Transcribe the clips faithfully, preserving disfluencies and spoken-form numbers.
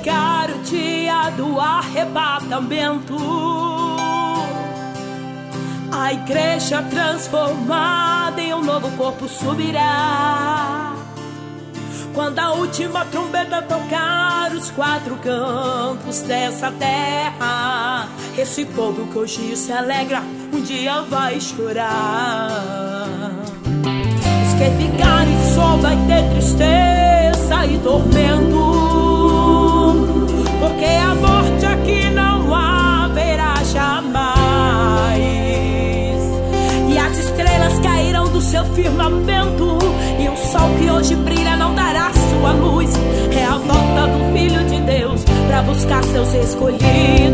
chegar o dia do arrebatamento, a igreja transformada em um novo corpo subirá. Quando a última trombeta tocar os quatro cantos dessa terra, esse povo que hoje se alegra um dia vai chorar. Os que ficarem só vai ter tristeza e tormento, porque a morte aqui não haverá jamais. E as estrelas cairão do seu firmamento, e o sol que hoje brilha não dará sua luz. É a volta do Filho de Deus para buscar seus escolhidos.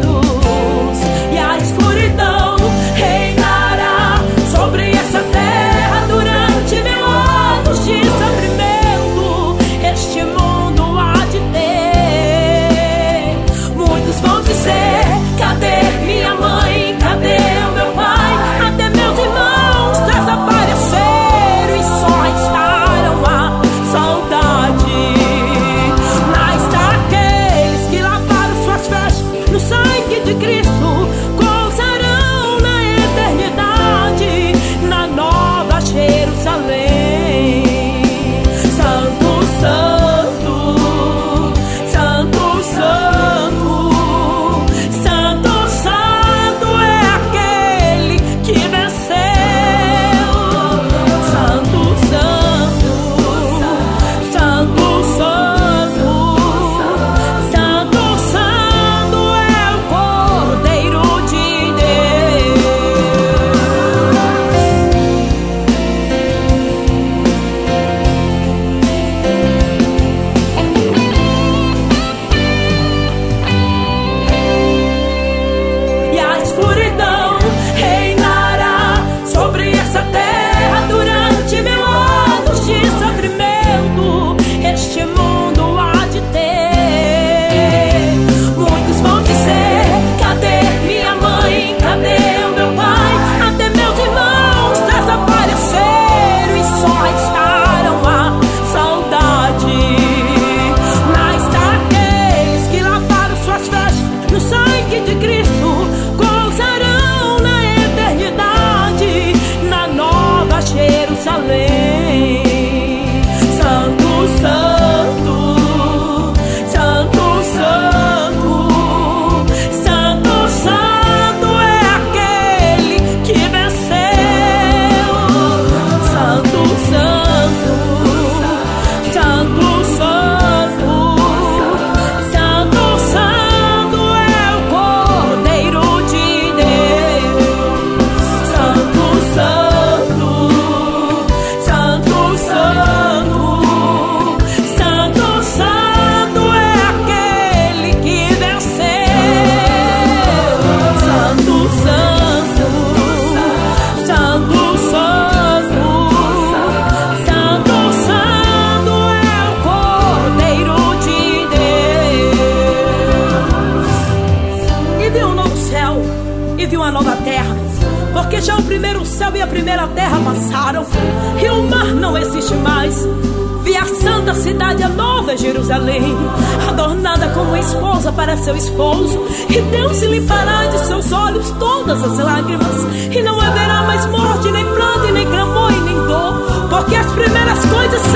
E a escuridão reinará sobre essa terra durante mil anos de sofrimento. Este mundo há de ter. Muitos vão dizer: cadê minha mãe? Cadê o meu pai? Até meus irmãos desapareceram e só restaram a saudade. Lá está aqueles que lavaram suas vestes no sangue de Cristo, gozarão na eternidade, na nova Jerusalém. Santo, Santo, Santo, Santo, Santo, Santo é aquele que venceu. Santo, Santo, Santo, Santo, Santo, Santo é o Cordeiro de Deus. E a escuridão reinará sobre essa terra durante mil anos de sofrimento. Este mundo há de ter. Muitos vão dizer: cadê minha mãe? Cadê o meu pai? Até meus irmãos desapareceram e só restaram a saudade. Lá está aqueles que lavaram suas vestes no sangue de Cristo, gozarão na eternidade, na nova Jerusalém. Santo, Santo, Santo, Santo, Santo, Santo é aquele que venceu. Santo, Santo, Santo, Santo, Santo, Santo é o Cordeiro de Deus. Santo, Santo, Santo, Santo, Santo, Santo é aquele que venceu. Santo, Santo, Santo, Santo, Santo, Santo é o Cordeiro de Deus. E vi um novo céu e vi uma nova terra, porque já o primeiro céu e a primeira terra passaram, e o mar não existe mais. Vi a santa cidade, a nova Jerusalém, adornada como esposa para seu esposo. E Deus limpará de seus olhos todas as lágrimas, e não haverá mais morte, nem pranto, nem clamor e nem dor, porque as primeiras coisas